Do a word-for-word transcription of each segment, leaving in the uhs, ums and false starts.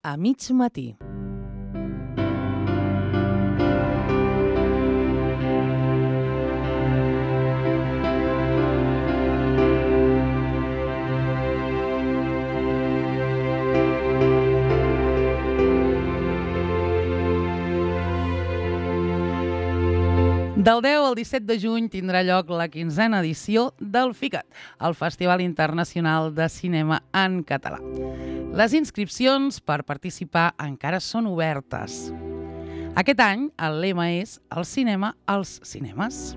a mig matí. Del deu al disset de juny tindrà lloc la quinzena edició del FICAT, el Festival Internacional de Cinema en Català. Les inscripcions per participar encara són obertes. Aquest any el lema és el cinema als cinemes.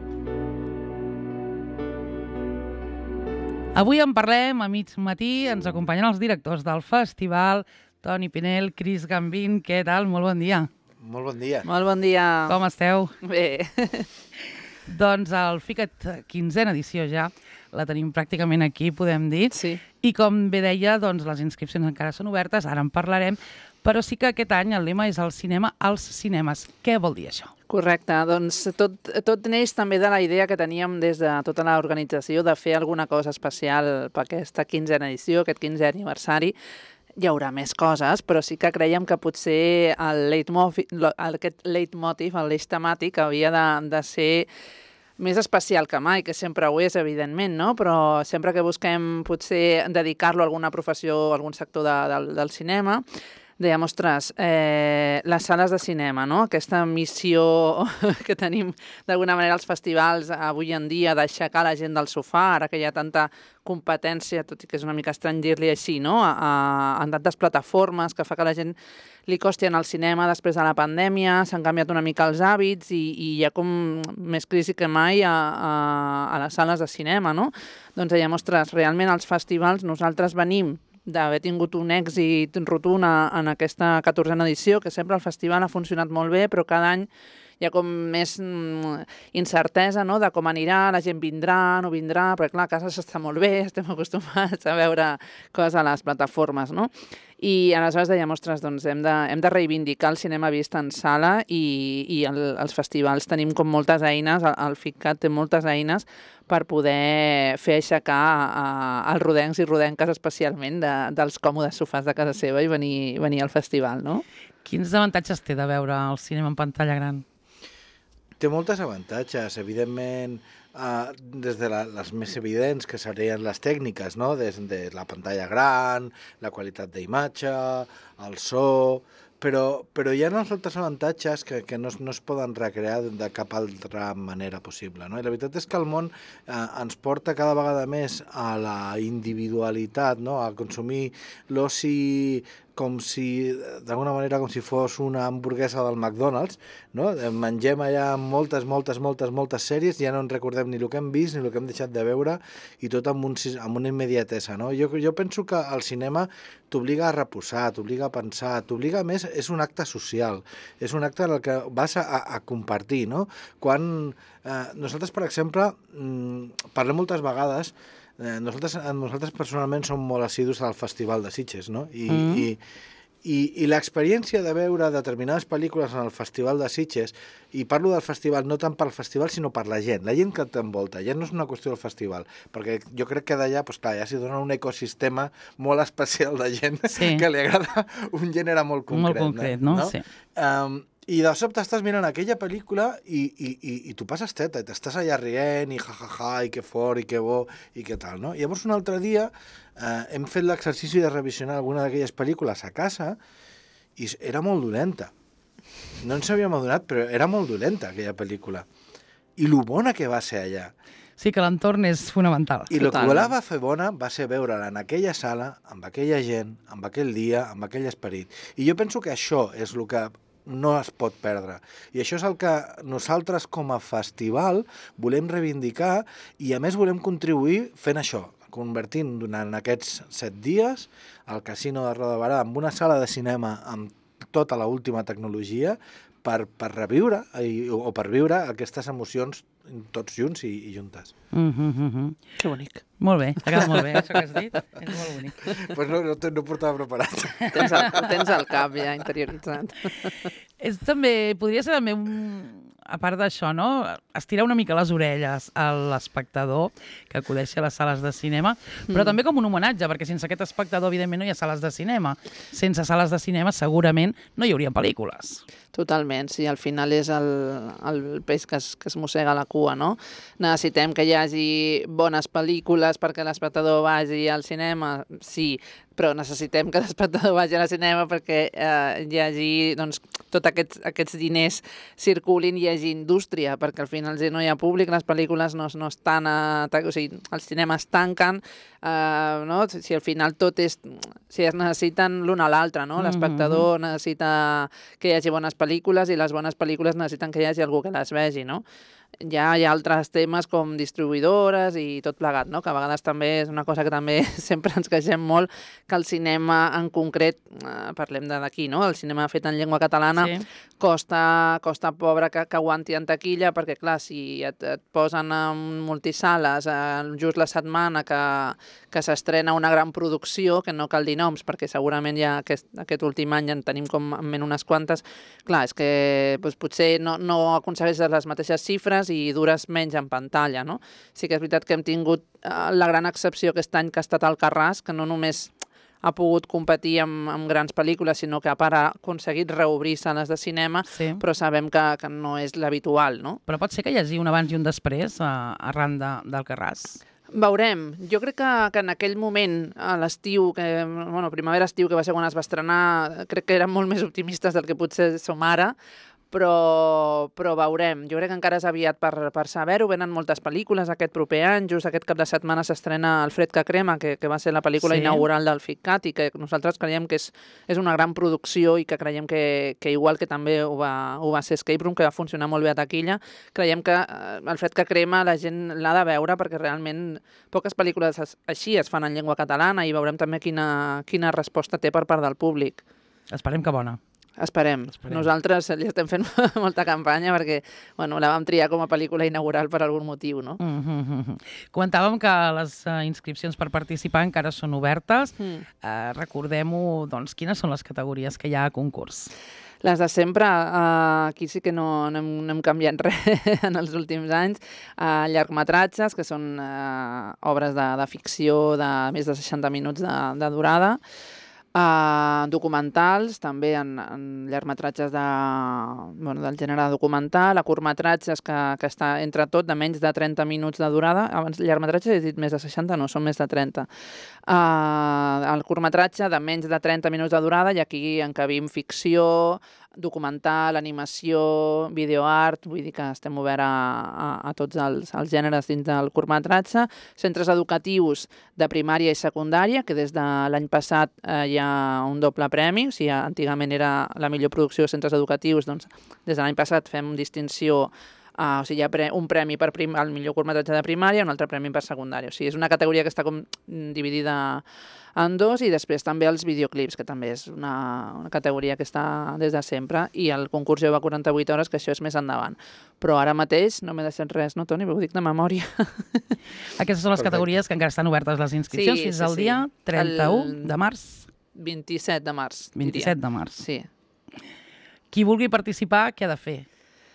Avui en parlem a mig matí, ens acompanyen els directors del festival, Toni Pinell, Cris Gambín, què tal? Molt bon dia. Molt bon dia. Molt bon dia. Com esteu? Bé. Doncs el FICAT quinzena edició ja, la tenim pràcticament aquí, podem dir. Sí. I com bé deia, doncs les inscripcions encara són obertes, ara en parlarem, però sí que aquest any el lema és el cinema als cinemes. Què vol dir això? Correcte, doncs tot, tot neix també de la idea que teníem des de tota l'organització de fer alguna cosa especial per aquesta quinzena edició, aquest quinzè aniversari. Hi haurà més coses, però sí que creiem que potser el leitmotiv, aquest leitmotiv, l'eix temàtic, havia de, de ser més especial que mai, que sempre ho és, evidentment, no? Però sempre que busquem potser dedicar-lo a alguna professió o algun sector de, del, del cinema, dèiem, ostres, eh, les sales de cinema, no? Aquesta missió que tenim d'alguna manera als festivals avui en dia d'aixecar la gent del sofà, ara que hi ha tanta competència, tot i que és una mica estrany dir-li així, no? A, a, en tantes plataformes que fa que la gent li costi anar al cinema després de la pandèmia, s'han canviat una mica els hàbits i, i hi ha com més crisi que mai a, a, a les sales de cinema, no? Doncs dèiem, ostres, realment als festivals nosaltres venim d'haver tingut un èxit rotund en aquesta catorzena edició, que sempre el festival ha funcionat molt bé, però cada any hi ha com més mm, incertesa, no?, de com anirà, la gent vindrà, no vindrà, perquè clar, a casa s'està molt bé, estem acostumats a veure coses a les plataformes, no? I aleshores dèiem, ostres, doncs hem de, hem de reivindicar el cinema vist en sala i, i el, els festivals tenim com moltes eines, el, el FICAT té moltes eines per poder fer aixecar els rodencs i rodenques especialment de, dels còmodes sofàs de casa seva i venir, venir al festival, no? Quins avantatges té de veure el cinema en pantalla gran? Té moltes avantatges, evidentment, eh, des de la, les més evidents, que serien les tècniques, no? Des de la pantalla gran, la qualitat d'imatge, el so, però, però hi ha els altres avantatges que, que no, es, no es poden recrear de cap altra manera possible, no? I la veritat és que el món eh, ens porta cada vegada més a la individualitat, no? A consumir l'oci com si, d'alguna manera, com si fos una hamburguesa del McDonald's, no? Mengem allà moltes, moltes, moltes, moltes sèries, ja no ens recordem ni el que hem vist ni el que hem deixat de veure, i tot amb, un, amb una immediatesa, no? Jo, jo penso que el cinema t'obliga a reposar, t'obliga a pensar, t'obliga, a més, és un acte social, és un acte en el que vas a, a compartir, no? Quan eh, nosaltres, per exemple, parlem moltes vegades. Eh, nosaltres, nosaltres personalment som molt assidus al Festival de Sitges, no? I, mm. i, i, i l'experiència de veure determinades pel·lícules en el Festival de Sitges, i parlo del festival no tant pel festival sinó per la gent, la gent que t'envolta, ja no és una qüestió del festival, perquè jo crec que d'allà, doncs clar, ja s'hi dona un ecosistema molt especial de gent, sí, que li agrada un gènere molt concret. Molt concret, no? no? Sí. Um, I de sobte estàs mirant aquella pel·lícula i, i, i, i tu passes teta, i t'estàs allà rient, i ja-ja-ja, i que fort, i que bo, i que tal, no? I llavors un altre dia eh, hem fet l'exercici de revisionar alguna d'aquelles pel·lícules a casa i era molt dolenta. No ens havíem adonat, però era molt dolenta aquella pel·lícula. I lo bona que va ser allà. Sí, que l'entorn és fonamental. I el que la va fer bona va ser veure-la en aquella sala, amb aquella gent, amb aquell dia, amb aquell esperit. I jo penso que això és el que no es pot perdre. I això és el que nosaltres com a festival volem reivindicar i a més volem contribuir fent això, convertint durant aquests set dies el Casino de Roda de Berà en una sala de cinema amb tota l'última tecnologia per, per reviure i, o per viure aquestes emocions tots junts i, i juntes. Mm -hmm. Que bonic. Molt bé, t'ha quedat molt bé, això que has dit. És molt bonic. Pues no, no, no portava preparat. Tens el, el tens al cap ja interioritzat. És també, podria ser també un, a part d'això, no? Estirar una mica les orelles a l'espectador que acudeixi a les sales de cinema, però mm. també com un homenatge, perquè sense aquest espectador, evidentment, no hi ha sales de cinema. Sense sales de cinema, segurament, no hi haurien pel·lícules. Totalment, sí, al final és el, el peix que es, que es mossega la cua, no? Necessitem que hi hagi bones pel·lícules perquè l'espectador vagi al cinema, sí, però necessitem que l'espectador vagi al cinema perquè eh, hi hagi, doncs, tots aquests, aquests diners circulin, hi hagi indústria, perquè al final si no hi ha públic, les pel·lícules no, no estan, a, o sigui, els cinemes tanquen, eh, no? Si al final tot és, si es necessiten l'un a l'altre, no? L'espectador mm-hmm. necessita que hi hagi bones pel·lícules i les bones pel·lícules necessiten que hi hagi algú que les vegi, no? Ja hi ha altres temes com distribuïdores i tot plegat, no? Que a vegades també és una cosa que també sempre ens queixem molt, que el cinema en concret, eh, parlem d'aquí, no? El cinema fet en llengua catalana sí. costa, costa pobre que, que aguanti en taquilla, perquè clar, si et, et posen en multisales eh, just la setmana que, que s'estrena una gran producció, que no cal dir noms, perquè segurament ja aquest, aquest últim any ja en tenim com en ment unes quantes, clar, és que doncs, potser no, no aconsegueixes les mateixes xifres i dures menys en pantalla, no? Sí que és veritat que hem tingut eh, la gran excepció aquest any que ha estat Alcarràs, que no només ha pogut competir amb, amb grans pel·lícules, sinó que a part ha aconseguit reobrir sales de cinema, sí. però sabem que, que no és l'habitual, no? Però pot ser que hi hagi un abans i un després eh, arran d'Alcarràs? Veurem. Jo crec que, que en aquell moment, a l'estiu, que, bueno, primavera-estiu, que va ser quan es va estrenar, crec que eren molt més optimistes del que potser som ara, però, però veurem. Jo crec que encara és aviat per, per saber-ho. Venen moltes pel·lícules aquest proper any. Just aquest cap de setmana s'estrena El fred que crema, que, que va ser la pel·lícula sí. inaugural del FICCAT i que nosaltres creiem que és, és una gran producció i que creiem que, que igual que també ho va, ho va ser Escape Room, que va funcionar molt bé a taquilla, creiem que eh, El fred que crema la gent l'ha de veure perquè realment poques pel·lícules així es fan en llengua catalana i veurem també quina, quina resposta té per part del públic. Esperem que bona. Esperem. Esperem. Nosaltres li estem fent molta campanya perquè bueno, la vam triar com a pel·lícula inaugural per algun motiu, no? Mm-hmm. Comentàvem que les uh, inscripcions per participar encara són obertes. Mm. Uh, Recordem-ho, doncs, quines són les categories que hi ha a concurs? Les de sempre, uh, aquí sí que no, no, hem, no hem canviat res en els últims anys. Uh, llargmetratges, que són uh, obres de, de ficció de més de seixanta minuts de, de durada. Uh, documentals, també en, en llargmetratges de, bueno, del gènere documental, a curtmetratges que, que està entre tot de menys de trenta minuts de durada. Abans llargmetratges he dit més de seixanta, no, són més de trenta. Uh, el curtmetratge de menys de trenta minuts de durada i aquí encabim ficció, documental, animació, videoart, vull dir que estem oberts a, a, a tots els, els gèneres dins del curtmetratge. Centres educatius de primària i secundària, que des de l'any passat eh, hi ha un doble premi, o sigui, antigament era la millor producció de centres educatius, doncs des de l'any passat fem distinció, uh, o sigui, hi ha pre un premi per prim al millor curtmetratge de primària i un altre premi per secundària. O sigui, és una categoria que està com dividida en dos, i després també els videoclips, que també és una, una categoria que està des de sempre, i el concurs Jove quaranta-vuit hores, que això és més endavant. Però ara mateix no m'he deixat res, no, Toni? Ho dic de memòria. Aquestes són les categories que encara estan obertes les inscripcions sí, fins sí, al dia sí. trenta-u de març. vint-i-set de març. vint-i-set de març. Sí. Qui vulgui participar, què ha de fer?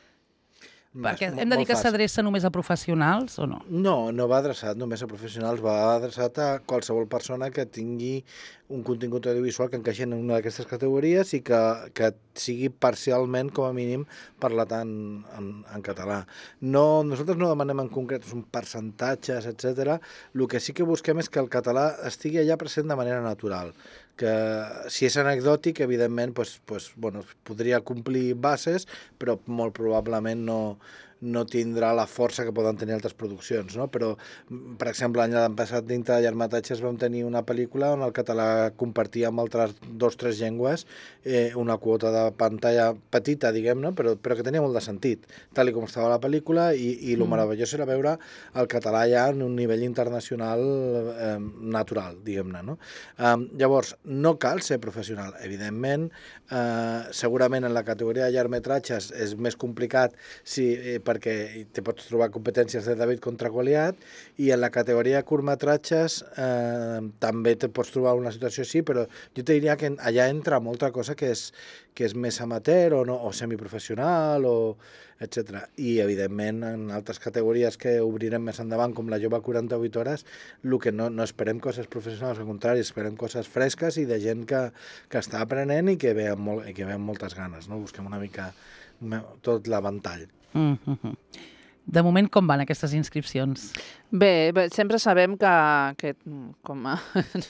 Perquè hem de dir que s'adreça només a professionals o no? No, no va adreçat només a professionals, va adreçat a qualsevol persona que tingui un contingut audiovisual que encaixi en una d'aquestes categories i que, que sigui parcialment, com a mínim, parlat en, en, en català. No, nosaltres no demanem en concret un percentatges, etcètera. El que sí que busquem és que el català estigui allà present de manera natural, que si és anecdòtic, evidentment, pues, pues, bueno, podria complir bases, però molt probablement no, no tindrà la força que poden tenir altres produccions, no? Però, per exemple, l'any passat, dintre de llargmetratges, vam tenir una pel·lícula on el català compartia amb altres dos o tres llengües eh, una quota de pantalla petita, diguem-ne, però, però que tenia molt de sentit, tal com estava la pel·lícula, i, i el mm. meravellós era veure el català ja en un nivell internacional eh, natural, diguem-ne, no? Eh, llavors, no cal ser professional, evidentment, eh, segurament en la categoria de llargmetratges és més complicat si eh, perquè te pots trobar competències de David contra Goliat, i en la categoria curtmetratges eh, també te pots trobar una situació així, però jo te diria que allà entra molta cosa que és, que és més amateur o, no, o semiprofessional, o etcètera. I, evidentment, en altres categories que obrirem més endavant, com la jove quaranta-vuit hores, el que no, no esperem coses professionals, al contrari, esperem coses fresques i de gent que, que està aprenent i que ve amb, molt, i que ve amb moltes ganes, no? Busquem una mica tot l'avantall. Mm-hmm. De moment, com van aquestes inscripcions? Bé, bé, sempre sabem que, que com, a,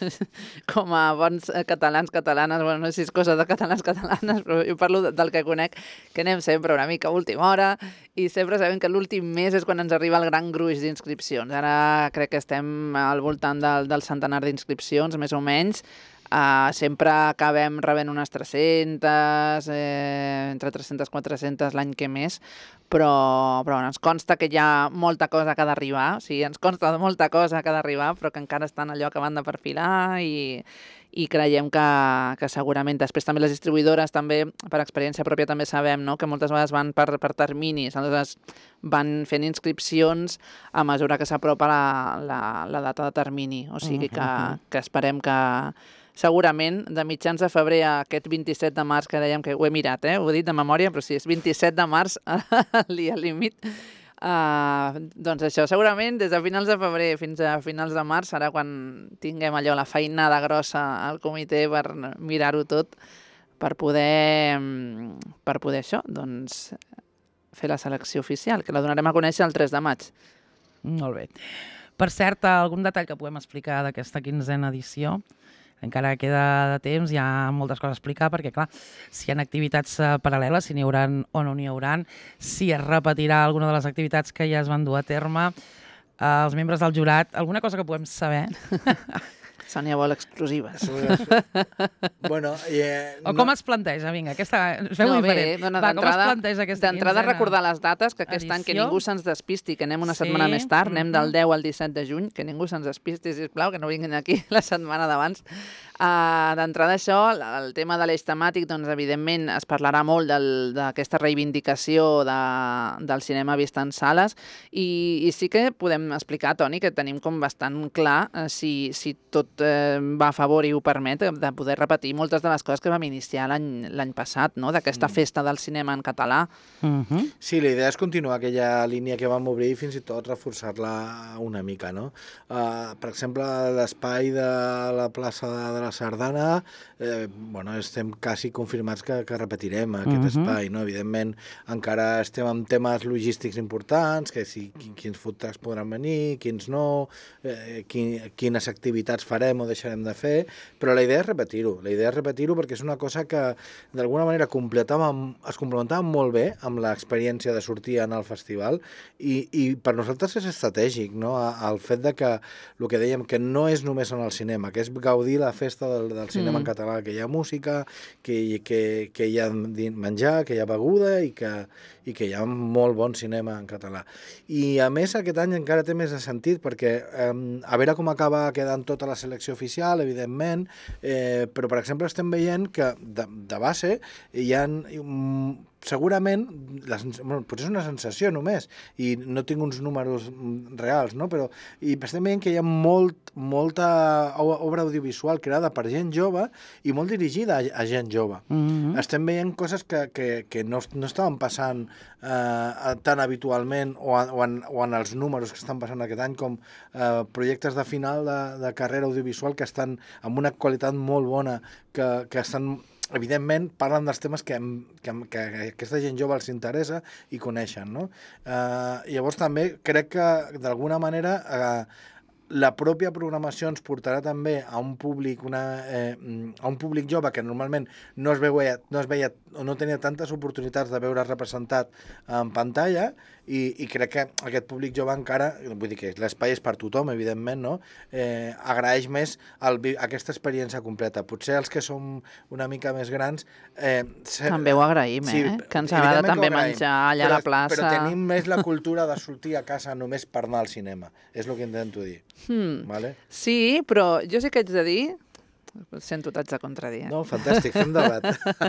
com a bons catalans, catalanes, bueno, no sé si és cosa de catalans, catalanes, però jo parlo del que conec, que anem sempre una mica a última hora i sempre sabem que l'últim mes és quan ens arriba el gran gruix d'inscripcions. Ara crec que estem al voltant del, del centenar d'inscripcions, més o menys. Uh, sempre acabem rebent unes tres-centes, eh, entre tres-centes i quatre-centes l'any que més, però, però bueno, ens consta que hi ha molta cosa que ha d'arribar, o sigui, ens consta de molta cosa que ha d'arribar, però que encara estan allò acabant de perfilar i, i creiem que, que segurament després també les distribuïdores, també per experiència pròpia també sabem, no?, que moltes vegades van per, per terminis, aleshores van fent inscripcions a mesura que s'apropa la, la, la data de termini, o sigui que, que esperem que segurament de mitjans de febrer a aquest vint-i-set de març, que dèiem que ho he mirat, eh? Ho he dit de memòria, però sí, és vint-i-set de març el dia límit. Uh, doncs això, segurament des de finals de febrer fins a finals de març serà quan tinguem allò, la feinada grossa al comitè per mirar-ho tot, per poder, per poder això, doncs, fer la selecció oficial, que la donarem a conèixer el tres de maig. Molt bé. Per cert, algun detall que podem explicar d'aquesta quinzena edició? Encara queda de temps, hi ha moltes coses a explicar, perquè, clar, si hi ha activitats paral·leles, si n'hi haurà o no n'hi haurà, si es repetirà alguna de les activitats que ja es van dur a terme, els membres del jurat, alguna cosa que podem saber? Sònia vol exclusives. Bueno, eh, o com no... es planteja? Vinga, aquesta... Es veu no, diferent. Bé, bueno, Va, com es planteja aquesta quinzena? D'entrada recordar les dates, que aquest edició. Any que ningú se'ns despisti, que anem una sí. setmana més tard, anem del deu al disset de juny, que ningú se'ns despisti, sisplau, que no vinguin aquí la setmana d'abans. Uh, D'entrada això, el tema de l'eix temàtic, doncs evidentment es parlarà molt d'aquesta reivindicació de, del cinema vist en sales i, i sí que podem explicar, Toni, que tenim com bastant clar uh, si, si tot uh, va a favor i ho permet de poder repetir moltes de les coses que vam iniciar l'any passat, no? D'aquesta mm. festa del cinema en català. Mm-hmm. Sí, la idea és continuar aquella línia que vam obrir i fins i tot reforçar-la una mica, no? Uh, per exemple, l'espai de la plaça de la Sardana, eh, bueno, estem quasi confirmats que, que repetirem aquest uh-huh. espai, no? Evidentment, encara estem amb temes logístics importants, que si quins food trucks podran venir, quins no, eh, quin, quines activitats farem o deixarem de fer, però la idea és repetir-ho, la idea és repetir-ho perquè és una cosa que d'alguna manera completava, es complementava molt bé amb l'experiència de sortir en el festival i, i per nosaltres és estratègic, no? El fet de que, el que dèiem, que no és només en el cinema, que és gaudir la festa del, del cinema mm. en català, que hi ha música, que, que, que hi ha menjar, que hi ha beguda i que, i que hi ha molt bon cinema en català. I a més aquest any encara té més de sentit perquè eh, a veure com acaba quedant tota la selecció oficial, evidentment, eh, però per exemple estem veient que de, de base hi ha um, segurament, la, bueno, potser és una sensació només, i no tinc uns números reals, no? Però i estem veient que hi ha molt, molta obra audiovisual creada per gent jove i molt dirigida a, a gent jove. Mm-hmm. Estem veient coses que, que, que no, no estaven passant eh, tan habitualment o, a, o, en, o en els números que estan passant aquest any, com eh, projectes de final de, de carrera audiovisual que estan amb una qualitat molt bona, que, que estan... Evidentment, parlen dels temes que, que, que aquesta gent jove els interessa i coneixen, no? Eh, llavors també crec que d'alguna manera eh, la pròpia programació ens portarà també a un públic una, eh, a un públic jove que normalment no es veia, no es veia o no tenia tantes oportunitats de veure representat en pantalla i, i crec que aquest públic jove encara, vull dir que l'espai és per tothom, evidentment, no? Eh, agraeix més el, aquesta experiència completa. Potser els que som una mica més grans... Eh, se... També ho agraïm, sí, eh? Que ens agrada també menjar allà però, a la plaça. Però tenim més la cultura de sortir a casa només per anar al cinema. És el que intento dir. Hmm. Vale? Sí, però jo sí que haig de dir Sento t'haig de contradir. Eh? No, fantàstic, fem debat.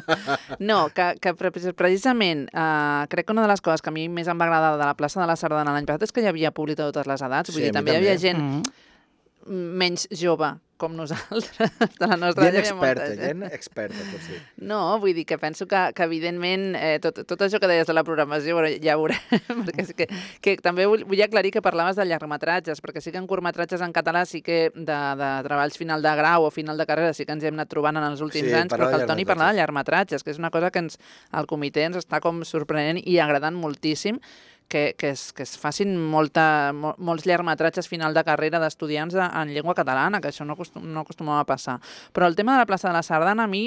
No, que, que precisament uh, crec que una de les coses que a mi més em va agradar de la plaça de la Sardana l'any passat és que hi havia públic de totes les edats. Vull Sí, dir, a mi també hi també. havia gent Mm. menys jove com nosaltres, de la nostra Gent edat hi havia molta experta, gent experta, pots dir. No, vull dir que penso que, que evidentment, eh, tot, tot això que deies de la programació, bueno, ja ho veurem, perquè sí que, que també vull, vull aclarir que parlaves de llargmetratges, perquè sí que en curtmetratges en català sí que de, de treballs final de grau o final de carrera sí que ens hi hem anat trobant en els últims Sí, anys, però parlava que el de Toni parlava de llargmetratges, que és una cosa que ens, el comitè ens està com sorprenent i agradant moltíssim, que, que, es, que es facin molta, mol, molts llargmetratges final de carrera d'estudiants en llengua catalana, que això no, acostum, no acostumava a passar. Però el tema de la plaça de la Sardana, a mi,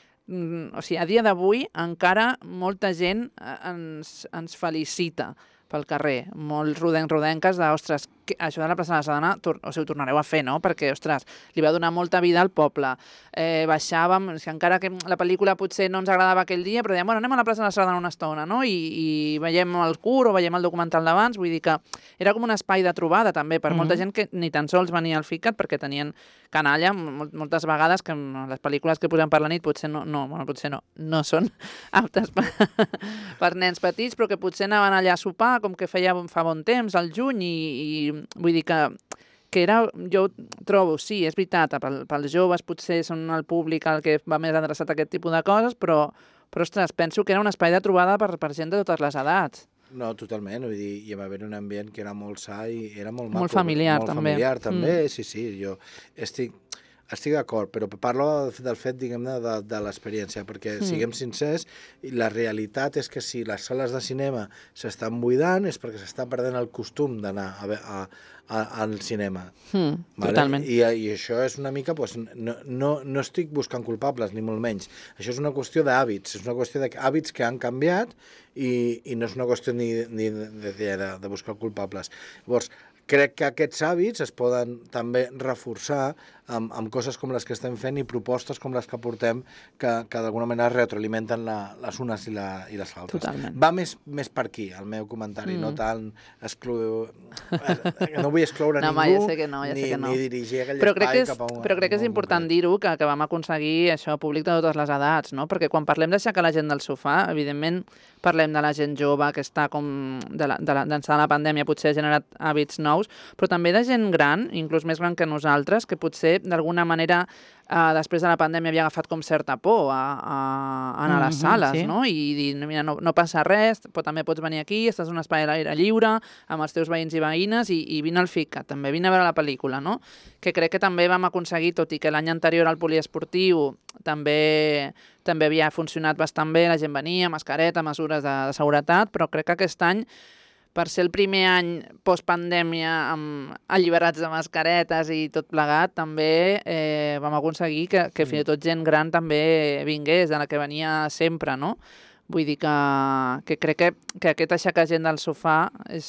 mm, o sigui, a dia d'avui, encara molta gent ens, ens felicita pel carrer, molts rodencs, rodenques de, ostres, que, això de la plaça de la Sardana, tor o sigui, ho tornareu a fer, no? Perquè, ostres, li va donar molta vida al poble. Eh, baixàvem, o sigui, encara que la pel·lícula potser no ens agradava aquell dia, però dèiem, bueno, anem a la plaça de la Sardana una estona, no? I, i veiem el curt o veiem el documental d'abans, vull dir que era com un espai de trobada, també, per mm-hmm. molta gent que ni tan sols venia al FICAT perquè tenien canalla, moltes vegades que les pel·lícules que posem per la nit potser no, no, bueno, potser no, no són aptes per, per nens petits, però que potser anaven allà a sopar, com que feia fa bon temps, al juny, i, i vull dir que, que era, jo trobo, sí, és veritat, pel, pels joves potser són el públic el que va més adreçat a aquest tipus de coses, però, però ostres, penso que era un espai de trobada per, per gent de totes les edats. No, totalment, vull dir, hi va haver un ambient que era molt sa i era molt maco. Molt familiar, molt també. familiar, també, Mm. sí, sí, jo estic... Estic d'acord, però parlo del fet, diguem-ne, de, de l'experiència, perquè, mm. siguem sincers, la realitat és que si les sales de cinema s'estan buidant és perquè s'està perdent el costum d'anar a, a, a, al cinema. Mm, vale? Totalment. I, I això és una mica... Pues, no, no, no estic buscant culpables, ni molt menys. Això és una qüestió d'hàbits, és una qüestió d'hàbits que han canviat i, i no és una qüestió ni, ni de, de, de, de buscar culpables. Llavors, crec que aquests hàbits es poden també reforçar amb, amb coses com les que estem fent i propostes com les que portem que, que d'alguna manera retroalimenten la, les unes i, la, i les altres. Totalment. Va més, més per aquí, el meu comentari, mm. no tant exclu... No vull excloure no, ningú, ma, ja sé que no, ja ni, sé que no. ni dirigir aquell però crec espai que és, cap a un... Però crec que és important dir-ho, que, que vam aconseguir això públic de totes les edats, no? Perquè quan parlem d'aixecar la gent del sofà, evidentment parlem de la gent jove que està com de la, de la, d'ençà de la pandèmia potser ha generat hàbits nous, però també de gent gran, inclús més gran que nosaltres, que potser d'alguna manera eh, després de la pandèmia havia agafat com certa por a, a, a anar a les sales, sí. no? I dir, mira, no, no passa res, però també pots venir aquí, estàs en un espai a l'aire lliure, amb els teus veïns i veïnes, i, i vine al FICAT, també vine a veure la pel·lícula, no? Que crec que també vam aconseguir, tot i que l'any anterior al poliesportiu també també havia funcionat bastant bé, la gent venia, mascareta, mesures de, de seguretat, però crec que aquest any, per ser el primer any post-pandèmia amb alliberats de mascaretes i tot plegat, també eh, vam aconseguir que, que fins i tot gent gran també vingués, de la que venia sempre, no? Vull dir que, que crec que, que aquest aixecar gent del sofà és...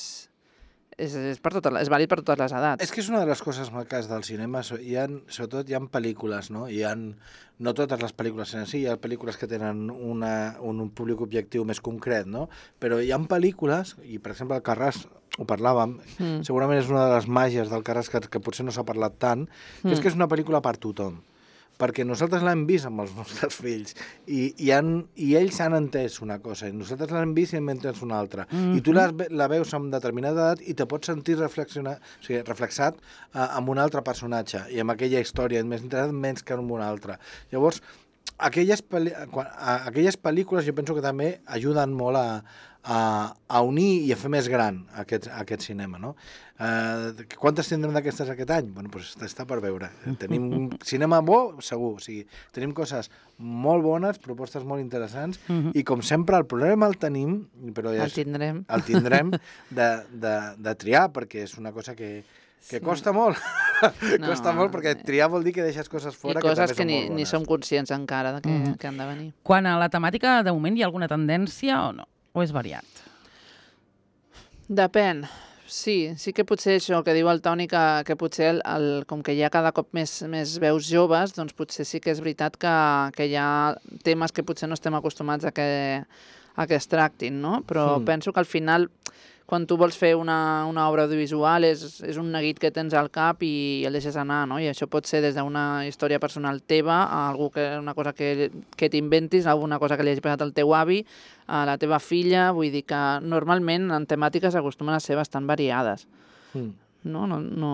És, és, per totes, és vàlid per totes les edats. És que és una de les coses maques del cinema, hi ha, sobretot hi ha pel·lícules, no? Hi ha, no totes les pel·lícules en si, hi ha pel·lícules que tenen una, un, un públic objectiu més concret, no? Però hi ha pel·lícules, i per exemple el Carràs ho parlàvem, mm. segurament és una de les màgies del Carràs que, que potser no s'ha parlat tant, que mm. és que és una pel·lícula per tothom. Perquè nosaltres l'hem vist amb els nostres fills i, i, han, i ells han entès una cosa i nosaltres l'hem vist i hem entès una altra. Mm-hmm. I tu la, la veus amb determinada edat i te pots sentir reflexionar, o sigui, reflexat uh, amb un altre personatge i amb aquella història, més interessant menys que amb una altra. Llavors, aquelles, pel·li, aquelles pel·lícules jo penso que també ajuden molt a, a, a unir i a fer més gran aquest, aquest cinema, no? Uh, quantes tindrem d'aquestes aquest any? Bueno, doncs està, està per veure. Tenim un cinema bo, segur. O sigui, tenim coses molt bones, propostes molt interessants, uh-huh. i com sempre el problema el tenim, però ja el tindrem, el tindrem de, de, de triar, perquè és una cosa que, que sí. costa molt. No. Costa molt, perquè triar vol dir que deixes coses fora I coses que, que també ni, són molt bones. ni som conscients encara de que, uh-huh. que han de venir. Quan a la temàtica, de moment, hi ha alguna tendència o no? O és variat? Depèn. Sí, sí que potser això que diu el Toni, que, que potser el, el, com que hi ha cada cop més, més veus joves, doncs potser sí que és veritat que, que hi ha temes que potser no estem acostumats a que, a que es tractin, no? Però mm. penso que al final, quan tu vols fer una, una obra audiovisual és, és un neguit que tens al cap i el deixes anar, no? I això pot ser des d'una història personal teva a algú que, una cosa que, que t'inventis, alguna cosa que li hagi passat al teu avi, a la teva filla, vull dir que normalment en temàtiques acostumen a ser bastant variades. Mm. No? No, no...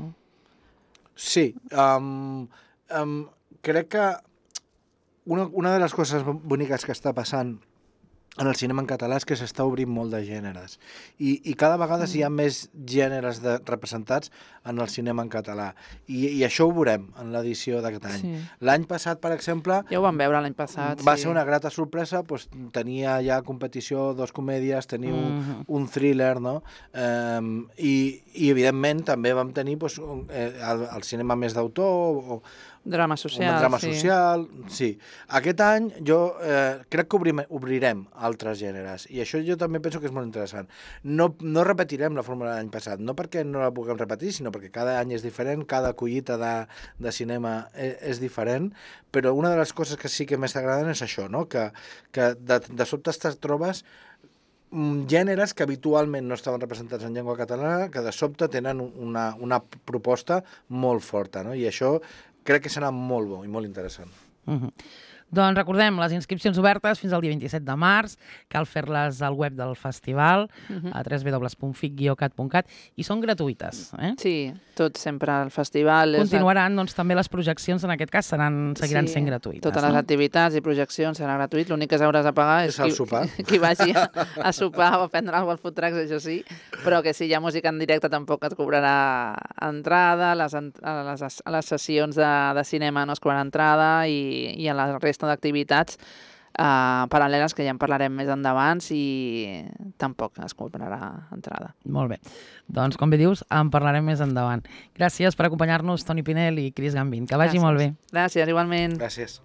Sí. Um, um, crec que una, una de les coses boniques que està passant en el cinema en català és que s'està obrint molt de gèneres. I, i cada vegada mm. hi ha més gèneres de, representats en el cinema en català. I, i això ho veurem en l'edició d'aquest any. Sí. L'any passat, per exemple... Ja ho vam veure l'any passat, Va sí. ser una grata sorpresa, doncs, tenia ja competició, dos comèdies, tenia un, mm-hmm. un thriller, no? Um, i, I, evidentment, també vam tenir doncs, un, eh, el, el cinema més d'autor, o drama social, un drama sí. social, sí. Aquest any jo eh, crec que obrim, obrirem altres gèneres i això jo també penso que és molt interessant. No, no repetirem la fórmula de l'any passat, no perquè no la puguem repetir, sinó perquè cada any és diferent, cada collita de, de cinema és, és diferent, però una de les coses que sí que més t'agraden és això, no? que, que de, de sobte te trobes gèneres que habitualment no estaven representats en llengua catalana, que de sobte tenen una, una proposta molt forta, no? I això crec que serà molt bo i molt interessant. Uh-huh. Doncs recordem, les inscripcions obertes fins al dia vint-i-set de març, cal fer-les al web del festival, uh-huh. a w w w punt fic guió cat punt cat, i són gratuïtes. Eh? Sí, tot sempre al festival. Continuaran, doncs, també les projeccions, en aquest cas, seran, seguiran sí, sent gratuïtes. Totes no? les activitats i projeccions seran gratuïts, l'únic que hauràs de pagar és, és qui, qui vagi a, a sopar o a prendre alguna cosa al food trucks, això sí, però que si hi ha música en directe tampoc et cobrarà entrada, les, a, les, a les sessions de, de cinema no es cobrarà entrada i, i a la resta d'activitats uh, paral·leles que ja en parlarem més endavant i tampoc es cobrarà entrada. Molt bé. Doncs, com bé dius, en parlarem més endavant. Gràcies per acompanyar-nos, Toni Pinel i Cris Gambín. Que vagi Gràcies. molt bé. Gràcies, igualment. Gràcies.